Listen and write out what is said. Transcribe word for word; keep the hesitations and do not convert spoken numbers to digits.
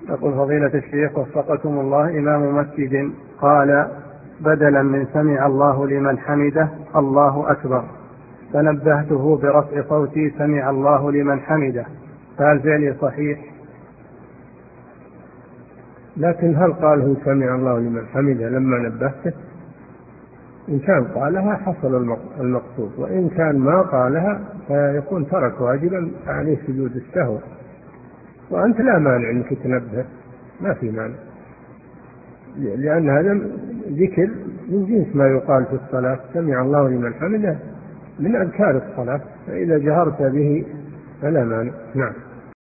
يقول فضيلة الشيخ وفقكم الله، إمام مسجد قال بدلا من سمع الله لمن حمده الله أكبر، فنبهته برفع صوتي سمع الله لمن حمده، فهل فعلي صحيح؟ لكن هل قاله سمع الله لمن حمده لما نبهته؟ إن كان قالها حصل المقصود، وإن كان ما قالها فيكون ترك واجبا عليه سجود السهو، وأنت لا مانع أنك تنبه، ما في مانع، لأن هذا ذكر من جنس ما يقال في الصلاة، سمع الله لمن حمده من أذكار الصلاة، فإذا جهرت به فلا مانع. نعم.